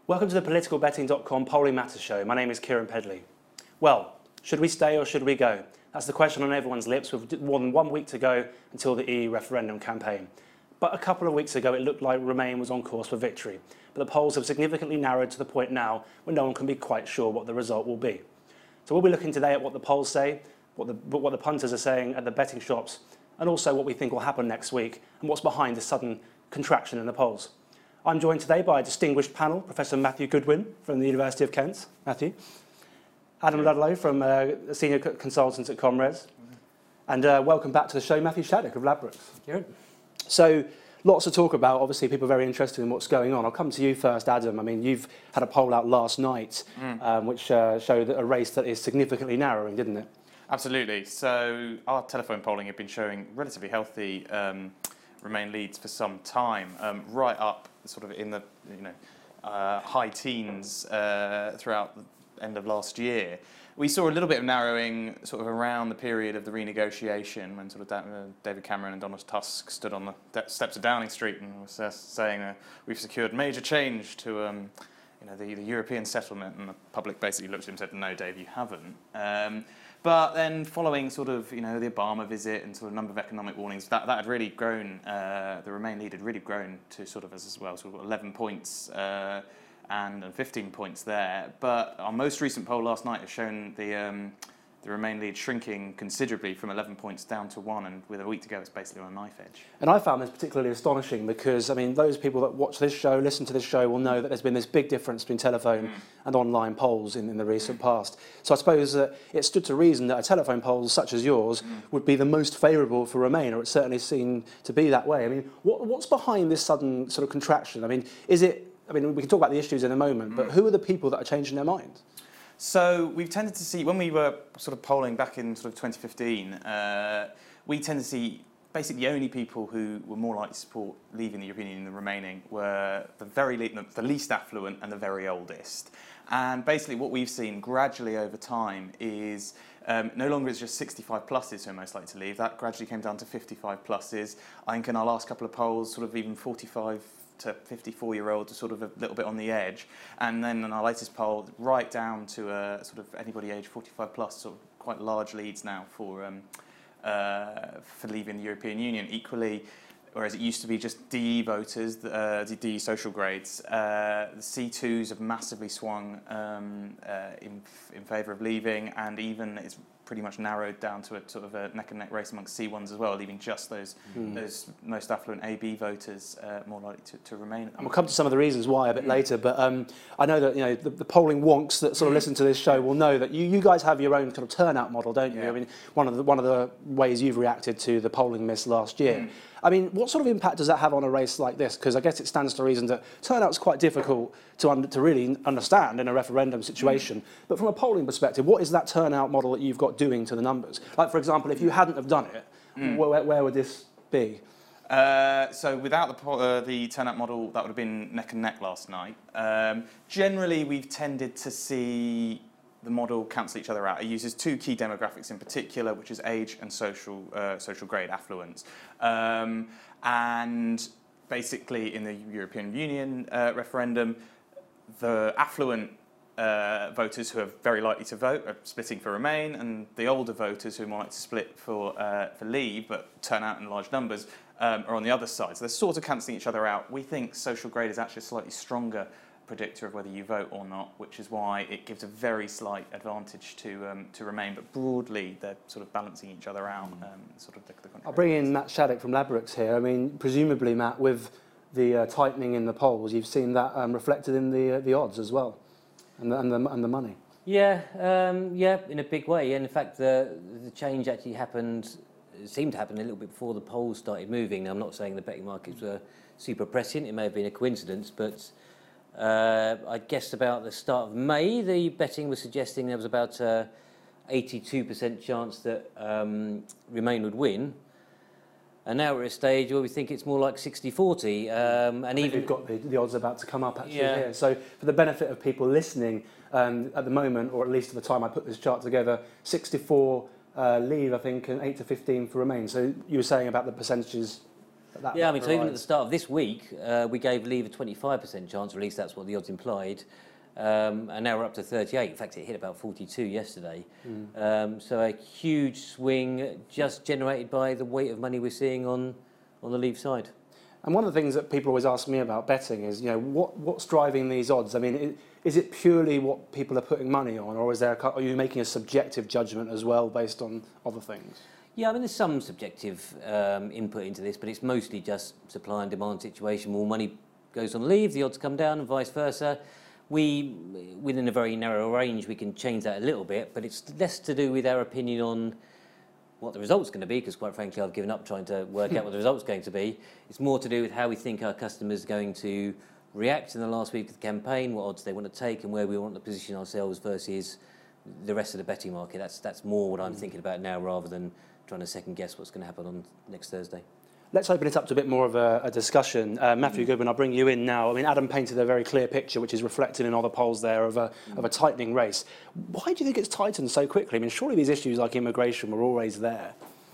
Welcome to the politicalbetting.com Polling Matters show. My name is Kieran Pedley. Well, should we stay or should we go? That's the question on everyone's lips with more than 1 week to go until the EU referendum campaign. But a couple of weeks ago it looked like Remain was on course for victory. But the polls have significantly narrowed to the point now where no one can be quite sure what the result will be. So we'll be looking today at what the polls say, what the punters are saying at the betting shops, and also what we think will happen next week and what's behind this sudden contraction in the polls. I'm joined today by a distinguished panel, Professor Matthew Goodwin from the University of Kent. Matthew. Adam Ludlow from Senior Consultant at Comres. And welcome back to the show, Matthew Shattuck of Ladbrokes. Kieran. So, lots to talk about. Obviously, people are very interested in what's going on. I'll come to you first, Adam. I mean, you've had a poll out last night, which showed a race that is significantly narrowing, didn't it? Absolutely. So our telephone polling had been showing relatively healthy Remain leads for some time, right up sort of in the high teens throughout the end of last year. We saw a little bit of narrowing sort of around the period of the renegotiation when sort of David Cameron and Donald Tusk stood on the steps of Downing Street and was saying we've secured major change to the European settlement, and the public basically looked at him and said, no, Dave, you haven't. But then following sort of, the Obama visit and sort of number of economic warnings, that had really grown, the Remain lead had really grown to sort of as well, sort of 11 points and 15 points there. But our most recent poll last night has shown the Remain lead shrinking considerably from 11 points down to 1, and with a week to go, it's basically on a knife edge. And I found this particularly astonishing because, I mean, those people that watch this show, listen to this show, will know that there's been this big difference between telephone and online polls in the recent past. So I suppose that it stood to reason that a telephone poll such as yours would be the most favourable for Remain, or it certainly seemed to be that way. I mean, what's behind this sudden sort of contraction? I mean, we can talk about the issues in a moment, but who are the people that are changing their minds? So we've tended to see, when we were sort of polling back in sort of 2015, we tend to see basically the only people who were more likely to support leaving the European Union than remaining were the least affluent and the very oldest. And basically what we've seen gradually over time is no longer is just 65 pluses who are most likely to leave. That gradually came down to 55 pluses. I think in our last couple of polls, sort of even 45 to 54-year-olds are sort of a little bit on the edge, and then in our latest poll, right down to sort of anybody age 45 plus, sort of quite large leads now for leaving the European Union. Equally, whereas it used to be just DE voters, the DE social grades, the C2s have massively swung in favour of leaving, and even it's pretty much narrowed down to a sort of a neck-and-neck race amongst C1s as well, leaving just those most affluent AB voters more likely to remain. And we'll come to some of the reasons why a bit later, but I know that the polling wonks that sort of listen to this show will know that you guys have your own kind of turnout model, don't you? Yeah. I mean, one of the ways you've reacted to the polling miss last year. I mean, what sort of impact does that have on a race like this? Because I guess it stands to reason that turnout's quite difficult to really understand in a referendum situation. But from a polling perspective, what is that turnout model that you've got doing to the numbers? Like, for example, if you hadn't have done it, where would this be? So without the turnout model, that would have been neck and neck last night. Generally, we've tended to see the model cancel each other out. It uses two key demographics in particular, which is age and social grade, affluence. And basically, in the European Union referendum, the affluent voters who are very likely to vote are splitting for Remain, and the older voters who might split for Leave but turn out in large numbers are on the other side. So they're sort of cancelling each other out. We think social grade is actually a slightly stronger predictor of whether you vote or not, which is why it gives a very slight advantage to Remain, but broadly they're sort of balancing each other out. I'll bring in Matt Shattuck from Ladbrokes here. I mean, presumably, Matt, with the tightening in the polls, you've seen that reflected in the odds as well, and the money. Yeah, in a big way. And in fact, the change actually seemed to happen a little bit before the polls started moving. Now, I'm not saying the betting markets were super prescient. It may have been a coincidence, but I guess about the start of May, the betting was suggesting there was about 82% chance that Remain would win. And now we're at a stage where we think it's more like 60-40. And even we've got the odds about to come up actually here. So for the benefit of people listening, at the moment, or at least at the time I put this chart together, 64 Leave, I think, and 8 to 15 for Remain. So you were saying about the percentages Yeah, I mean, so even at the start of this week, we gave Leave a 25% chance, or at least that's what the odds implied. And now we're up to 38. In fact, it hit about 42 yesterday. So a huge swing just generated by the weight of money we're seeing on the Leave side. And one of the things that people always ask me about betting is, what's driving these odds? I mean, is it purely what people are putting money on, or are you making a subjective judgment as well based on other things? Yeah, I mean, there's some subjective input into this, but it's mostly just supply and demand situation. More money goes on Leave, the odds come down, and vice versa. Within a very narrow range, we can change that a little bit, but it's less to do with our opinion on what the result's going to be, because quite frankly, I've given up trying to work out what the result's going to be. It's more to do with how we think our customers are going to react in the last week of the campaign, what odds they want to take, and where we want to position ourselves versus the rest of the betting market. That's more what I'm thinking about now, rather than trying to second guess what's going to happen on next Thursday. Let's open it up to a bit more of a discussion. Matthew Goodwin, I'll bring you in now. I mean, Adam painted a very clear picture, which is reflected in other polls there, of a tightening race. Why do you think it's tightened so quickly? I mean, surely these issues like immigration were always there.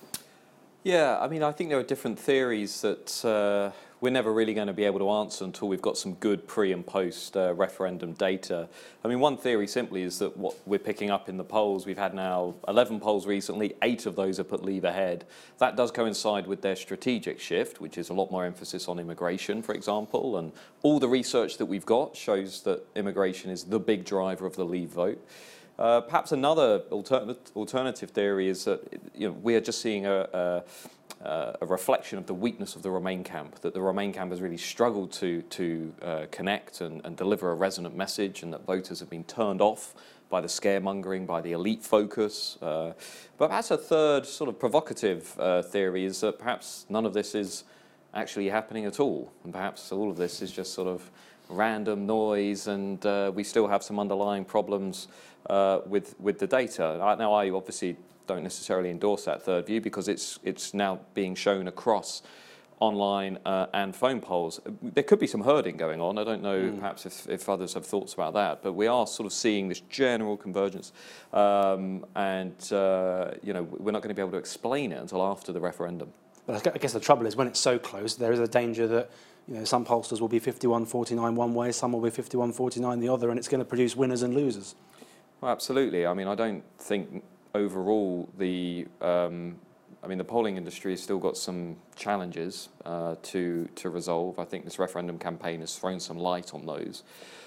Yeah, I mean, I think there are different theories that we're never really going to be able to answer until we've got some good pre and post referendum data. I mean, one theory simply is that what we're picking up in the polls, we've had now 11 polls recently, 8 of those have put Leave ahead. That does coincide with their strategic shift, which is a lot more emphasis on immigration, for example, and all the research that we've got shows that immigration is the big driver of the Leave vote. Perhaps another alternative theory is that we are just seeing a reflection of the weakness of the Remain camp, that the Remain camp has really struggled to connect and deliver a resonant message, and that voters have been turned off by the scaremongering, by the elite focus. But perhaps a third sort of provocative theory is that perhaps none of this is actually happening at all, and perhaps all of this is just sort of random noise, and we still have some underlying problems with the data. Now, I obviously don't necessarily endorse that third view, because it's now being shown across online and phone polls. There could be some herding going on. I don't know perhaps if others have thoughts about that, but we are sort of seeing this general convergence, and we're not going to be able to explain it until after the referendum. But I guess the trouble is when it's so close, there is a danger that some pollsters will be 51-49 one way, some will be 51-49 the other, and it's going to produce winners and losers. Well, absolutely. I mean, I don't think overall the polling industry has still got some challenges to resolve. I think this referendum campaign has thrown some light on those.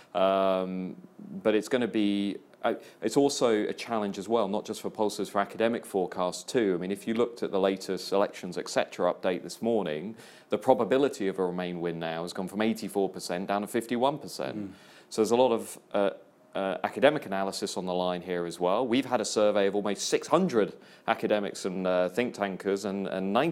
But it's going to be, it's also a challenge as well, not just for pollsters, for academic forecasts too. I mean, if you looked at the latest elections, etc. update this morning, the probability of a Remain win now has gone from 84% down to 51%. So there's a lot of academic analysis on the line here as well. We've had a survey of almost 600 academics and think tankers, and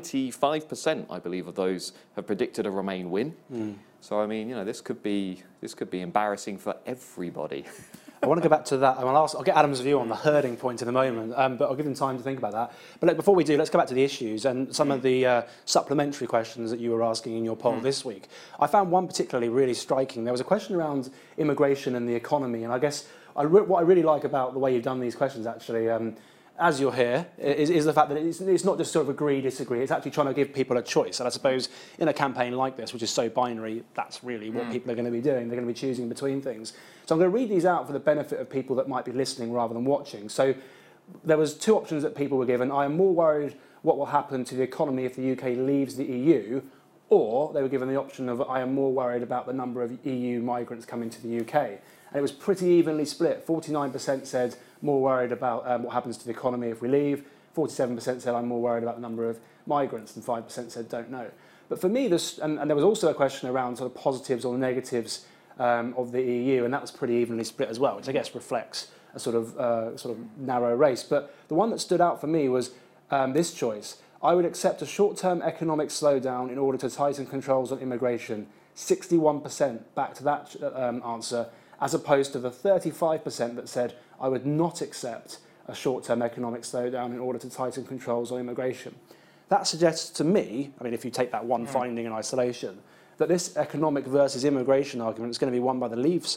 95%, I believe, of those have predicted a Remain win. So I mean, this could be embarrassing for everybody. I want to go back to that. I'll get Adam's view on the herding point in a moment, but I'll give him time to think about that. But before we do, let's go back to the issues and some of the supplementary questions that you were asking in your poll this week. I found one particularly really striking. There was a question around immigration and the economy, and I guess what I really like about the way you've done these questions, actually, as you're here, is the fact that it's not just sort of agree, disagree. It's actually trying to give people a choice. And I suppose in a campaign like this, which is so binary, that's really what people are going to be doing. They're going to be choosing between things. So I'm going to read these out for the benefit of people that might be listening rather than watching. So there was 2 options that people were given. I am more worried what will happen to the economy if the UK leaves the EU, or they were given the option of I am more worried about the number of EU migrants coming to the UK. And it was pretty evenly split. 49% said more worried about what happens to the economy if we leave. 47% said I'm more worried about the number of migrants, and 5% said don't know. But for me, and there was also a question around sort of positives or negatives of the EU, and that was pretty evenly split as well, which I guess reflects a sort of narrow race. But the one that stood out for me was this choice. I would accept a short-term economic slowdown in order to tighten controls on immigration. 61% back to that answer, as opposed to the 35% that said I would not accept a short-term economic slowdown in order to tighten controls on immigration. That suggests to me, I mean, if you take that one finding in isolation, that this economic versus immigration argument is going to be won by the Leave side.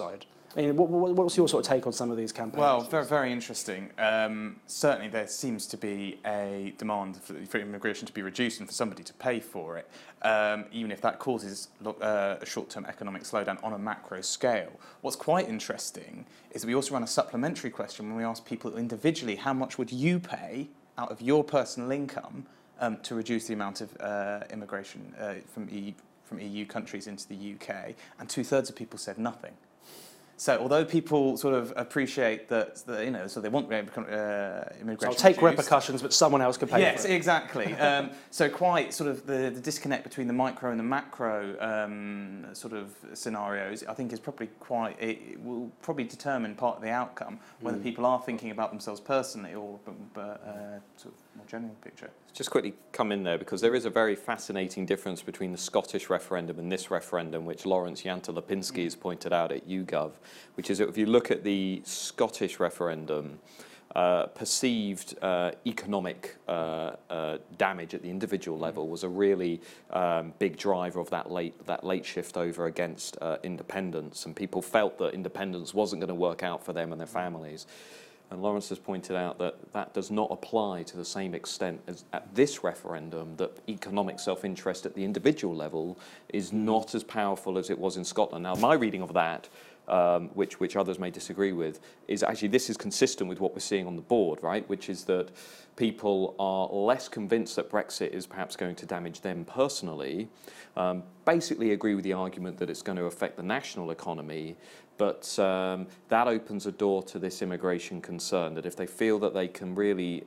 I mean, what's your sort of take on some of these campaigns? Well, very, very interesting. Certainly there seems to be a demand for immigration to be reduced and for somebody to pay for it, even if that causes a short-term economic slowdown on a macro scale. What's quite interesting is that we also run a supplementary question when we ask people individually, how much would you pay out of your personal income to reduce the amount of immigration from EU countries into the UK? And 2/3 of people said nothing. So although people sort of appreciate that, so they want immigration. So I'll take reduced. repercussions, but someone else can pay Yes, for it. exactly. So quite sort of the disconnect between the micro and the macro sort of scenarios, I think is probably it will probably determine part of the outcome, whether people are thinking about themselves personally or sort of more general picture. Just quickly come in there because there is a very fascinating difference between the Scottish referendum and this referendum, which Lawrence Yantler-Lipinski has pointed out at YouGov, which is that if you look at the Scottish referendum, perceived economic damage at the individual level was a really big driver of that late shift over against independence, and people felt that independence wasn't going to work out for them and their families. And Lawrence has pointed out that that does not apply to the same extent as at this referendum, that economic self-interest at the individual level is not as powerful as it was in Scotland. Now, my reading of that, which others may disagree with, is actually this is consistent with what we're seeing on the board, right? Which is that people are less convinced that Brexit is perhaps going to damage them personally, basically agree with the argument that it's going to affect the national economy, but that opens a door to this immigration concern, that if they feel that they can really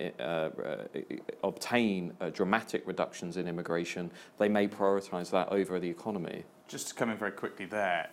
obtain dramatic reductions in immigration, they may prioritise that over the economy. Just to come in very quickly there,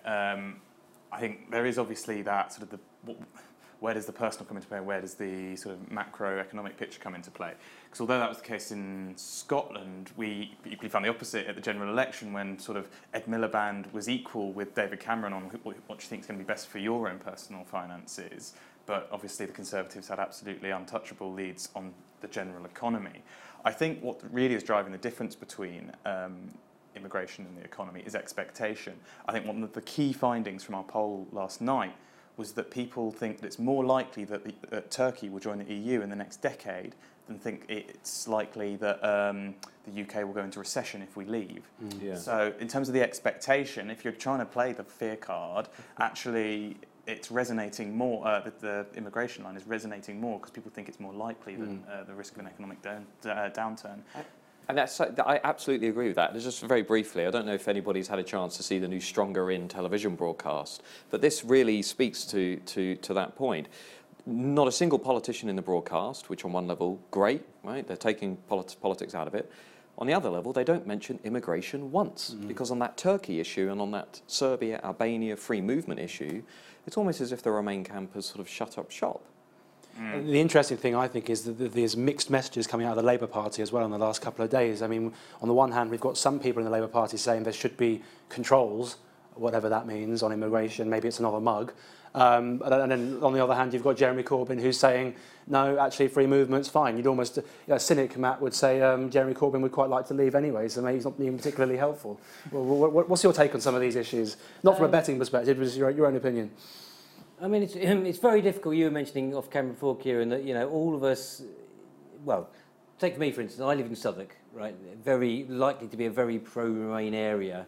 I think there is obviously that sort of where does the personal come into play, where does the sort of macroeconomic picture come into play? Because although that was the case in Scotland, we equally found the opposite at the general election when sort of Ed Miliband was equal with David Cameron on what you think is going to be best for your own personal finances. But obviously the Conservatives had absolutely untouchable leads on the general economy. I think what really is driving the difference between immigration and the economy is expectation. I think one of the key findings from our poll last night was that people think that it's more likely that Turkey will join the EU in the next decade than think it's likely that the UK will go into recession if we leave. Yeah. So in terms of the expectation, if you're trying to play the fear card, actually it's resonating more, the immigration line is resonating more because people think it's more likely than the risk of an economic downturn. And I absolutely agree with that. Just very briefly, I don't know if anybody's had a chance to see the new Stronger In television broadcast, but this really speaks to that point. Not a single politician in the broadcast, which on one level, great, right? They're taking politics out of it. On the other level, they don't mention immigration once, because on that Turkey issue and on that Serbia, Albania free movement issue, it's almost as if the Remain camp has sort of shut up shop. The interesting thing, I think, is that there's mixed messages coming out of the Labour Party as well in the last couple of days. I mean, on the one hand, we've got some people in the Labour Party saying there should be controls, whatever that means, on immigration. Maybe it's another mug. And then on the other hand, you've got Jeremy Corbyn who's saying, no, actually free movement's fine. You'd almost, a cynic, Matt, would say Jeremy Corbyn would quite like to leave anyway, so maybe he's not being particularly helpful. What's your take on some of these issues? Not from a betting perspective, but your own opinion. I mean, it's very difficult. You were mentioning off camera before, Kieran, that all of us. Well, take me for instance. I live in Southwark, right? Very likely to be a very pro-Remain area,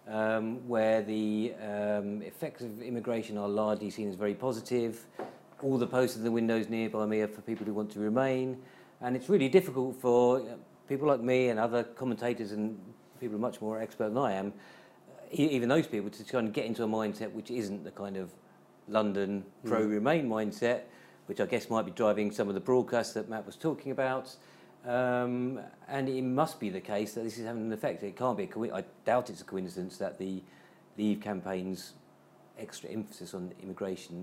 where the effects of immigration are largely seen as very positive. All the posts in the windows nearby me are for people who want to remain, and it's really difficult for people like me and other commentators and people who are much more expert than I am, even those people, to kind of get into a mindset which isn't the kind of London pro-Remain mindset, which I guess might be driving some of the broadcasts that Matt was talking about. And it must be the case that this is having an effect. It can't be I doubt it's a coincidence that the Leave campaign's extra emphasis on immigration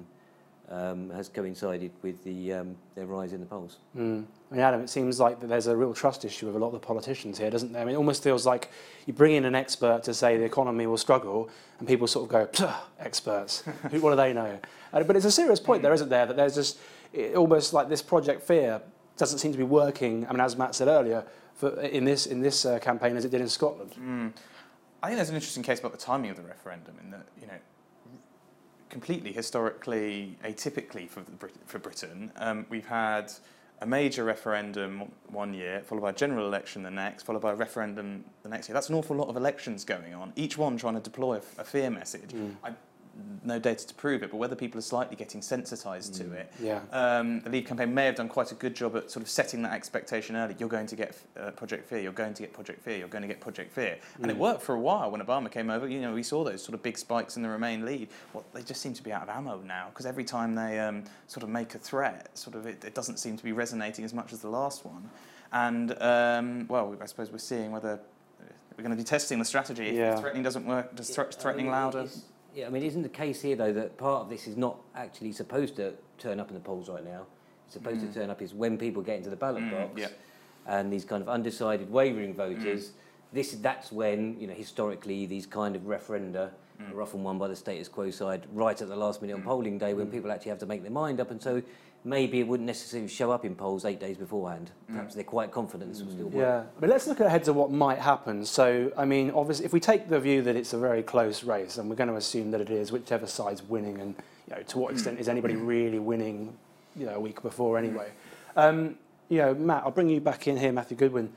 has coincided with their rise in the polls. I mean, Adam, it seems like that there's a real trust issue with a lot of the politicians here, doesn't there? I mean, it almost feels like you bring in an expert to say the economy will struggle, and people sort of go, experts, what do they know? But it's a serious point there, isn't there, that there's just almost like this Project Fear doesn't seem to be working, I mean, as Matt said earlier, in this campaign as it did in Scotland. I think there's an interesting case about the timing of the referendum in that, completely historically atypically for Britain. We've had a major referendum one year, followed by a general election the next, followed by a referendum the next year. That's an awful lot of elections going on, each one trying to deploy a fear message. No data to prove it, but whether people are slightly getting sensitised to it. Yeah. The Leave campaign may have done quite a good job at sort of setting that expectation early. You're going to get Project Fear, you're going to get Project Fear, you're going to get Project Fear. And it worked for a while when Obama came over. You know, we saw those sort of big spikes in the Remain lead. Well, they just seem to be out of ammo now, because every time they sort of make a threat, sort of it doesn't seem to be resonating as much as the last one. And, well, I suppose we're seeing whether we're going to be testing the strategy. If threatening doesn't work, does threatening louder? Yeah, I mean, isn't the case here, though, that part of this is not actually supposed to turn up in the polls right now? It's supposed to turn up is when people get into the ballot box, and these kind of undecided wavering voters, that's when, you know, historically these kind of referenda are often won by the status quo side right at the last minute on polling day, when people actually have to make their mind up, and so maybe it wouldn't necessarily show up in polls 8 days beforehand. Perhaps they're quite confident this will still work. Yeah, but let's look ahead to what might happen. So, I mean, obviously, if we take the view that it's a very close race, and we're going to assume that it is, whichever side's winning, and you know, to what extent is anybody really winning, you know, a week before anyway. You know, Matt, I'll bring you back in here, Matthew Goodwin.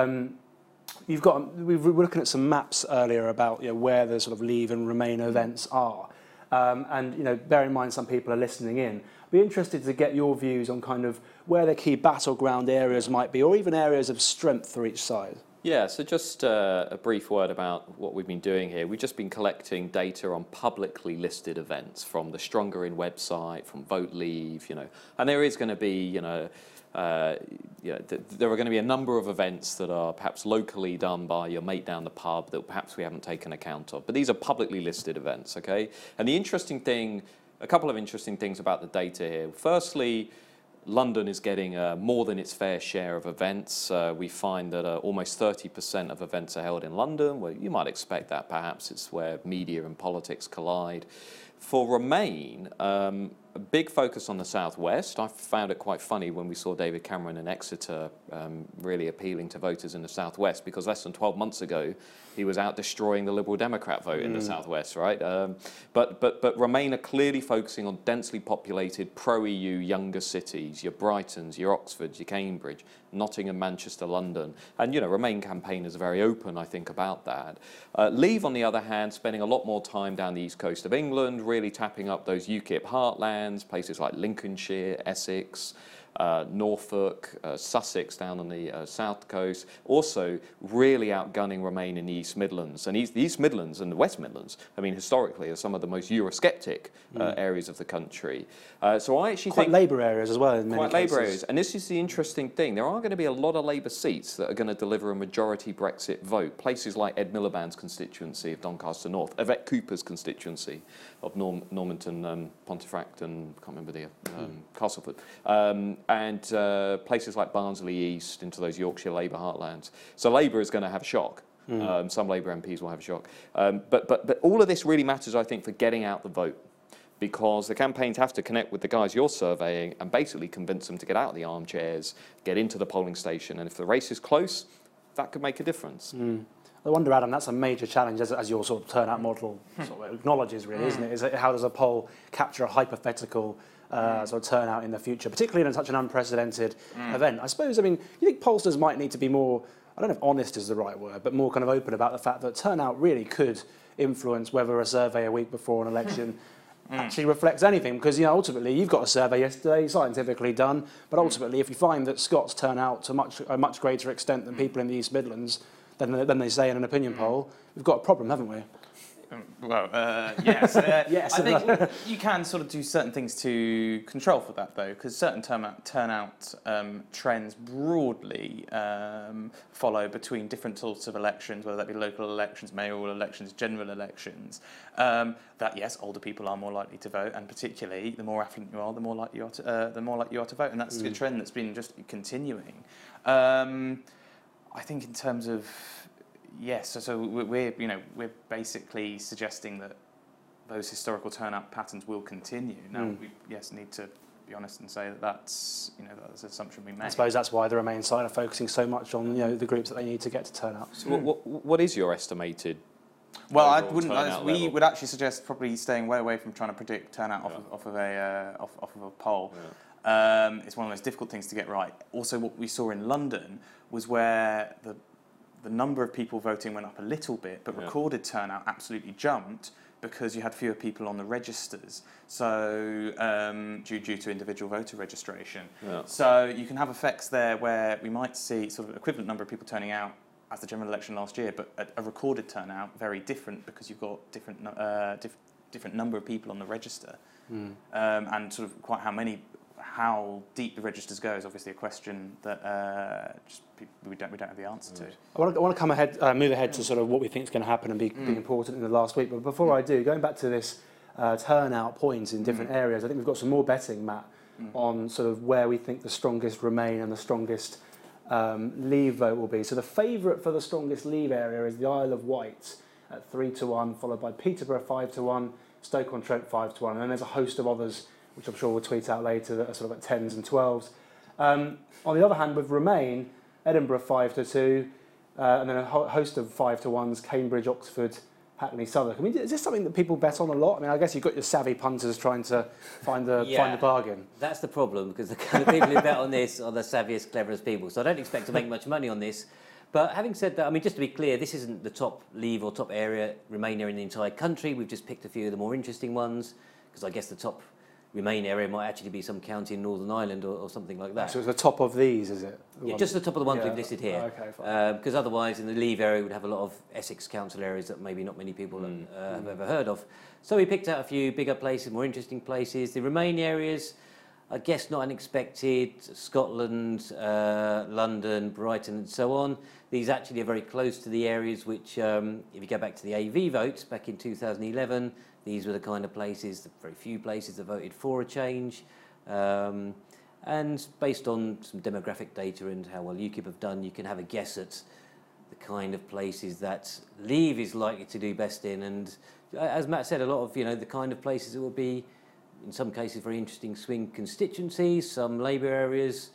We were looking at some maps earlier about, you know, where the sort of Leave and Remain events are, and you know, bear in mind some people are listening in. Be interested to get your views on kind of where the key battleground areas might be, or even areas of strength for each side. Yeah, so just a brief word about what we've been doing here. We've just been collecting data on publicly listed events from the Stronger In website, from Vote Leave, you know, and there is going to be, there are going to be a number of events that are perhaps locally done by your mate down the pub that perhaps we haven't taken account of, but these are publicly listed events, okay? And a couple of interesting things about the data here. Firstly, London is getting more than its fair share of events. We find that almost 30% of events are held in London. Well, you might expect that perhaps it's where media and politics collide. For Remain, a big focus on the southwest. I found it quite funny when we saw David Cameron in Exeter really appealing to voters in the southwest, because less than 12 months ago he was out destroying the Liberal Democrat vote in the southwest, right? But Remain are clearly focusing on densely populated pro-EU younger cities, your Brightons, your Oxfords, your Cambridge, Nottingham, Manchester, London. And, you know, Remain campaigners are very open, I think, about that. Leave, on the other hand, spending a lot more time down the east coast of England, really tapping up those UKIP heartlands, places like Lincolnshire, Essex, Norfolk, Sussex down on the south coast, also really outgunning Remain in the East Midlands. And the East Midlands and the West Midlands, I mean, historically, are some of the most Eurosceptic areas of the country. So I actually think... Quite Labour areas as well in many Quite cases. Labour areas. And this is the interesting thing. There are going to be a lot of Labour seats that are going to deliver a majority Brexit vote. Places like Ed Miliband's constituency of Doncaster North, Yvette Cooper's constituency of Normanton, Pontefract and, I can't remember the, Castleford. And places like Barnsley East into those Yorkshire Labour heartlands. So Labour is going to have a shock. Some Labour MPs will have a shock. But all of this really matters, I think, for getting out the vote, because the campaigns have to connect with the guys you're surveying and basically convince them to get out of the armchairs, get into the polling station. And if the race is close, that could make a difference. I wonder, Adam, that's a major challenge, as your sort of turnout model sort of acknowledges, really, isn't it? Is it how does a poll capture a hypothetical sort of turnout in the future, particularly in such an unprecedented event? I suppose, I mean, you think pollsters might need to be more, I don't know if honest is the right word, but more kind of open about the fact that turnout really could influence whether a survey a week before an election actually reflects anything, because, you know, ultimately you've got a survey yesterday, scientifically done, but ultimately if you find that Scots turn out to a much greater extent than people in the East Midlands, than they say in an opinion poll, we've got a problem, haven't we? Yes. Yes. I think you can sort of do certain things to control for that, though, because certain turnout trends broadly follow between different sorts of elections, whether that be local elections, mayoral elections, general elections. That yes, older people are more likely to vote, and particularly the more affluent you are, the more likely you are to vote, and that's a trend that's been just continuing. I think in terms of yes, so we're basically suggesting that those historical turnout patterns will continue. Now we need to be honest and say that that's an assumption we make. I suppose that's why the Remain side are focusing so much on the groups that they need to get to turn out. So what is your estimated Well, I overall wouldn't. turnout We level? would actually suggest probably staying way away from trying to predict turnout off of a poll. It's one of the most difficult things to get right. Also, what we saw in London was where the number of people voting went up a little bit, but recorded turnout absolutely jumped because you had fewer people on the registers. So due to individual voter registration. Yeah. So you can have effects there where we might see sort of equivalent number of people turning out as the general election last year, but a recorded turnout very different because you've got different number of people on the register, and sort of quite how deep the registers go is obviously a question that we don't have the answer to. I want to move ahead to sort of what we think is going to happen and be important in the last week. But before I do, going back to this turnout points in different areas, I think we've got some more betting, Matt, on sort of where we think the strongest Remain and the strongest Leave vote will be. So the favourite for the strongest Leave area is the Isle of Wight at 3-1, followed by Peterborough 5-1, Stoke-on-Trent 5-1, and then there's a host of others which I'm sure we'll tweet out later that are sort of at 10s and 12s. On the other hand, with Remain, Edinburgh 5-2, and then a host of 5-1s, Cambridge, Oxford, Hackney, Southwark. I mean, is this something that people bet on a lot? I mean, I guess you've got your savvy punters trying to find the bargain. That's the problem, because the kind of people who bet on this are the savviest, cleverest people. So I don't expect to make much money on this. But having said that, I mean, just to be clear, this isn't the top Leave or top area, Remain area in the entire country. We've just picked a few of the more interesting ones, because I guess the top Remain area might actually be some county in Northern Ireland or something like that. So it's the top of these, is it? Yeah, just the top of the ones we've listed here. Okay, fine. Because otherwise, in the Leave area, we'd have a lot of Essex council areas that maybe not many people have ever heard of. So we picked out a few bigger places, more interesting places. The Remain areas, I guess not unexpected, Scotland, London, Brighton and so on. These actually are very close to the areas which, if you go back to the AV votes back in 2011, these were the kind of places, the very few places that voted for a change. And based on some demographic data and how well UKIP have done, you can have a guess at the kind of places that Leave is likely to do best in. And as Matt said, a lot of the kind of places that will be, in some cases, very interesting swing constituencies, some Labour areas,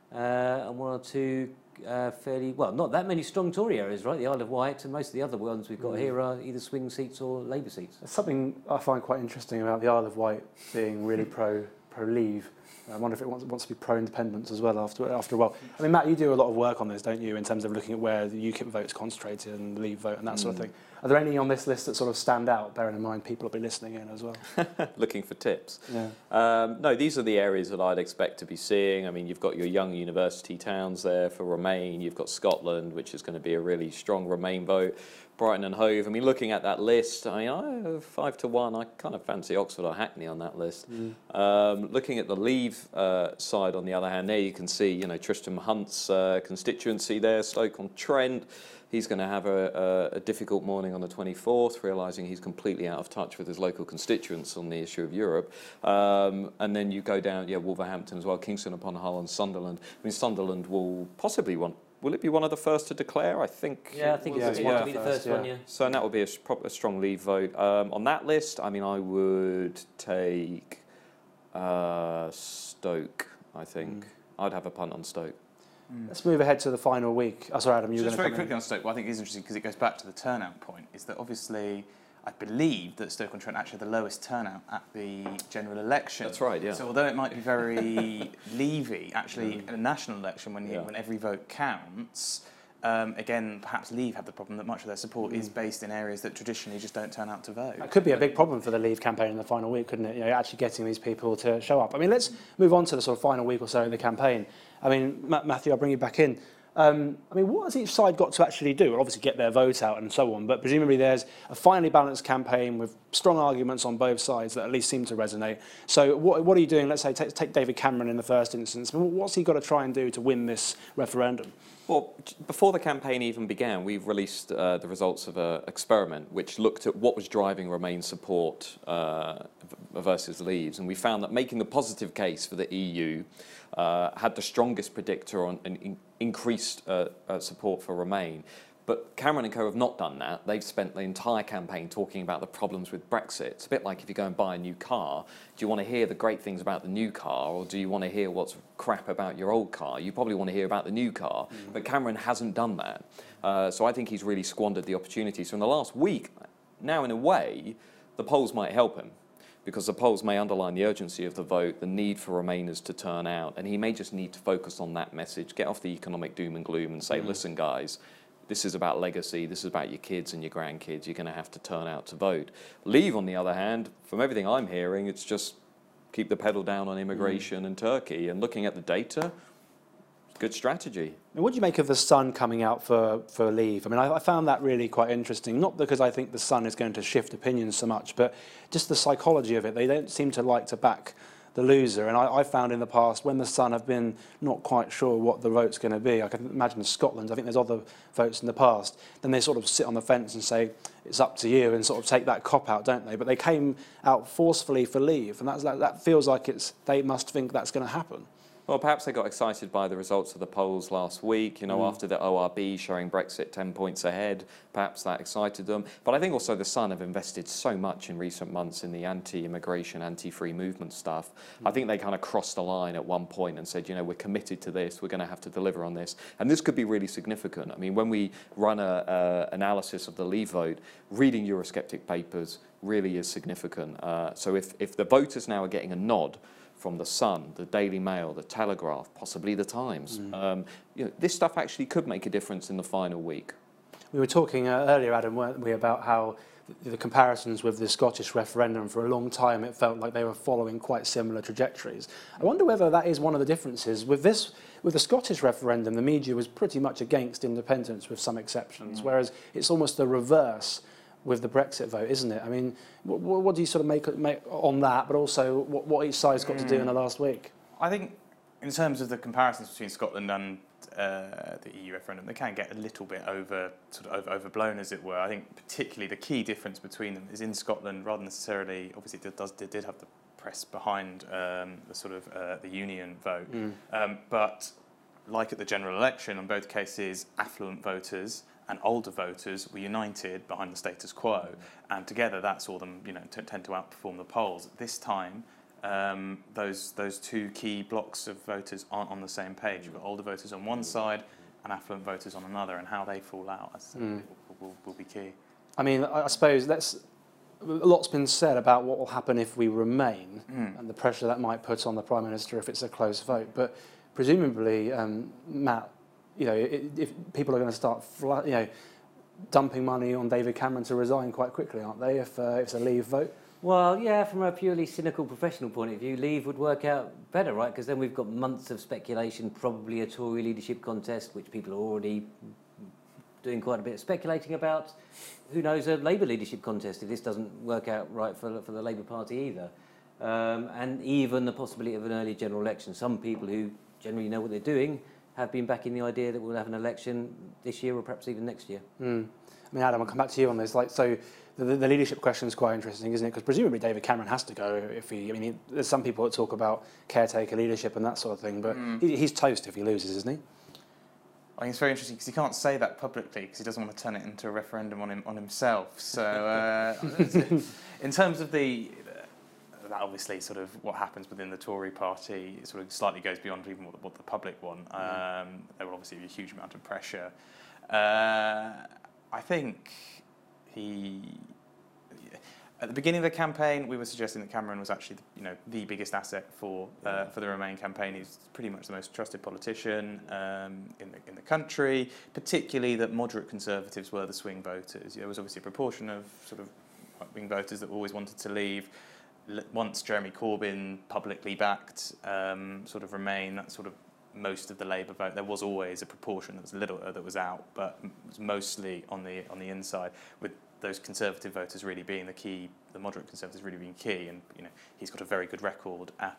and one or two fairly, well, not that many strong Tory areas, right? The Isle of Wight and most of the other ones we've got here are either swing seats or Labour seats. There's something I find quite interesting about the Isle of Wight being really pro-Leave. I wonder if it wants to be pro-independence as well after a while. I mean, Matt, you do a lot of work on this, don't you, in terms of looking at where the UKIP vote's concentrated and the Leave vote and that sort of thing. Are there any on this list that sort of stand out, bearing in mind people will be listening in as well? Looking for tips. Yeah. No, these are the areas that I'd expect to be seeing. I mean, you've got your young university towns there for Remain. You've got Scotland, which is going to be a really strong Remain vote. Brighton and Hove. I mean, looking at that list, I mean, 5-1, I kind of fancy Oxford or Hackney on that list. Looking at the Leave side, on the other hand, there you can see, Tristram Hunt's constituency there, Stoke-on-Trent. He's going to have a difficult morning on the 24th, realising he's completely out of touch with his local constituents on the issue of Europe. And then you go down, Wolverhampton as well, Kingston upon Hull and Sunderland. I mean, Sunderland will possibly will it be one of the first to declare? I think. Yeah, I think it's going to be the first one, yeah. So that would be a strong Leave vote. On that list, I mean, I would take Stoke, I think. I'd have a punt on Stoke. Let's move ahead to the final week. Oh, sorry, Adam, you were Just going to very quickly on Stoke, what I think is interesting because it goes back to the turnout point, is that obviously I believe that Stoke-on-Trent actually had the lowest turnout at the general election. That's right, yeah. So although it might be very Leavey, actually in a national election when every vote counts, again, perhaps Leave have the problem that much of their support is based in areas that traditionally just don't turn out to vote. That could be a big problem for the Leave campaign in the final week, couldn't it? Actually getting these people to show up. I mean, let's move on to the sort of final week or so in the campaign. I mean, Matthew, I'll bring you back in. I mean, what has each side got to actually do? Well, obviously get their vote out and so on, but presumably there's a finely balanced campaign with strong arguments on both sides that at least seem to resonate. So what are you doing? Let's say take David Cameron in the first instance. I mean, what's he got to try and do to win this referendum? Well, before the campaign even began, we released the results of an experiment which looked at what was driving Remain support versus Leaves, and we found that making the positive case for the EU had the strongest predictor on an increased support for Remain. But Cameron and co have not done that. They've spent the entire campaign talking about the problems with Brexit. It's a bit like if you go and buy a new car, do you want to hear the great things about the new car, or do you want to hear what's crap about your old car? You probably want to hear about the new car. But Cameron hasn't done that. So I think he's really squandered the opportunity. So in the last week, now in a way, the polls might help him, because the polls may underline the urgency of the vote, the need for Remainers to turn out, and he may just need to focus on that message, get off the economic doom and gloom and say, listen, guys, this is about legacy, this is about your kids and your grandkids, you're going to have to turn out to vote. Leave, on the other hand, from everything I'm hearing, it's just keep the pedal down on immigration and Turkey, and looking at the data, good strategy. Now, what do you make of the Sun coming out for Leave? I mean, I found that really quite interesting, not because I think the Sun is going to shift opinions so much, but just the psychology of it. They don't seem to like to back the loser, and I found in the past when the Sun have been not quite sure what the vote's going to be, I can imagine Scotland, I think there's other votes in the past, then they sort of sit on the fence and say, it's up to you, and sort of take that cop out, don't they? But they came out forcefully for Leave, and that feels like they must think that's going to happen. Well, perhaps they got excited by the results of the polls last week, after the ORB showing Brexit 10 points ahead. Perhaps that excited them. But I think also the Sun have invested so much in recent months in the anti-immigration, anti-free movement stuff. I think they kind of crossed the line at one point and said, we're committed to this, we're going to have to deliver on this. And this could be really significant. I mean, when we run an analysis of the Leave vote, reading Eurosceptic papers really is significant. So if the voters now are getting a nod from the Sun, the Daily Mail, the Telegraph, possibly the Times. This stuff actually could make a difference in the final week. We were talking earlier, Adam, weren't we, about how the comparisons with the Scottish referendum, for a long time it felt like they were following quite similar trajectories. I wonder whether that is one of the differences. With the Scottish referendum, the media was pretty much against independence with some exceptions, whereas it's almost the reverse with the Brexit vote, isn't it? I mean, what do you sort of make on that, but also what each side's got to do in the last week? I think in terms of the comparisons between Scotland and the EU referendum, they can get a little bit overblown, as it were. I think particularly the key difference between them is in Scotland, rather than necessarily, obviously it did have the press behind the union vote, but like at the general election, in both cases, affluent voters and older voters were united behind the status quo, and together that saw them, tend to outperform the polls. This time, those two key blocks of voters aren't on the same page. You've got older voters on one side and affluent voters on another, and how they fall out will be key. I mean, I suppose a lot's been said about what will happen if we remain and the pressure that might put on the Prime Minister if it's a close vote. But presumably, Matt, if people are going to start, dumping money on David Cameron to resign quite quickly, aren't they? If it's a Leave vote. Well, yeah, from a purely cynical professional point of view, Leave would work out better, right? Because then we've got months of speculation, probably a Tory leadership contest, which people are already doing quite a bit of speculating about. Who knows, a Labour leadership contest if this doesn't work out right for the Labour Party either. And even the possibility of an early general election. Some people who generally know what they're doing have been backing the idea that we'll have an election this year or perhaps even next year. I mean, Adam, I'll come back to you on this. The leadership question is quite interesting, isn't it? Because presumably David Cameron has to go there's some people that talk about caretaker leadership and that sort of thing, but he's toast if he loses, isn't he? I think it's very interesting because he can't say that publicly because he doesn't want to turn it into a referendum on himself. So in terms of that obviously sort of what happens within the Tory party sort of slightly goes beyond even what the public want. There will obviously be a huge amount of pressure. I think at the beginning of the campaign, we were suggesting that Cameron was actually the biggest asset for the Remain campaign. He's pretty much the most trusted politician in the country, particularly that moderate Conservatives were the swing voters. There was obviously a proportion of sort of right-wing voters that always wanted to leave. Once Jeremy Corbyn publicly backed sort of Remain, that sort of most of the Labour vote, there was always a proportion that was that was out, but it was mostly on the inside, with those Conservative voters really being the key, the moderate Conservatives really being key, and he's got a very good record at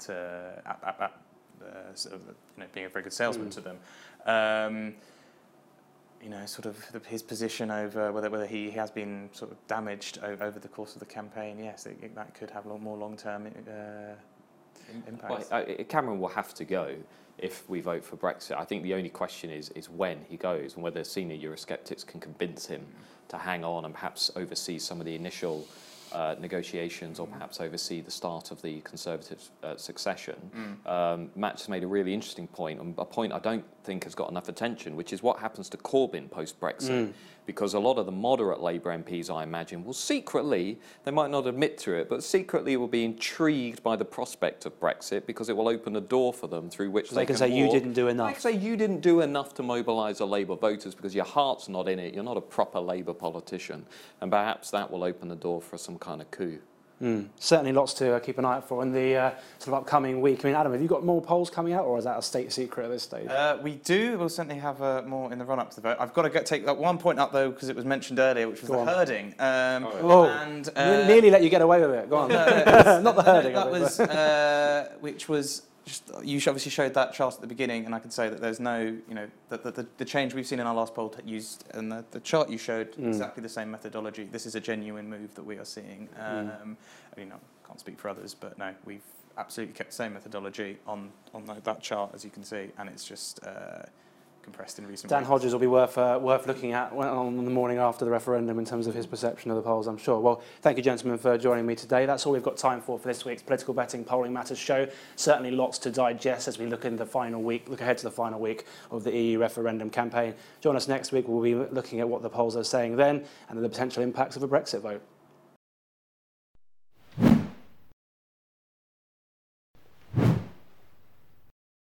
being a very good salesman to them. Sort of his position over whether he has been sort of damaged over the course of the campaign. Yes, that could have a lot more long-term impacts. Cameron will have to go if we vote for Brexit. I think the only question is when he goes and whether senior Eurosceptics can convince him to hang on and perhaps oversee some of the initial negotiations or perhaps oversee the start of the Conservative succession. Matt's made a really interesting point, and a point I don't think has got enough attention, which is what happens to Corbyn post-Brexit. Because a lot of the moderate Labour MPs, I imagine, will secretly, they might not admit to it, but secretly will be intrigued by the prospect of Brexit because it will open a door for them through which They can say you didn't do enough. They can say you didn't do enough to mobilise the Labour voters because your heart's not in it. You're not a proper Labour politician. And perhaps that will open the door for some kind of coup. Certainly lots to keep an eye out for in the sort of upcoming week. I mean, Adam, have you got more polls coming out, or is that a state secret at this stage? We do. We'll certainly have more in the run-up to the vote. I've got to take that one point up, though, because it was mentioned earlier, which was the herding. And nearly let you get away with it. Go on. Not the herding. That was, which was just, you obviously showed that chart at the beginning, and I can say that there's no, you know, the change we've seen in our last poll used, and the chart you showed exactly the same methodology. This is a genuine move that we are seeing. You know, can't speak for others, but no, we've absolutely kept the same methodology on that chart, as you can see, and it's just compressed in recent Dan weeks. Hodges will be worth looking at on the morning after the referendum in terms of his perception of the polls, I'm sure. Well, thank you, gentlemen, for joining me today. That's all we've got time for this week's Political Betting Polling Matters show. Certainly lots to digest as we look ahead to the final week of the EU referendum campaign. Join us next week. We'll be looking at what the polls are saying then and the potential impacts of a Brexit vote.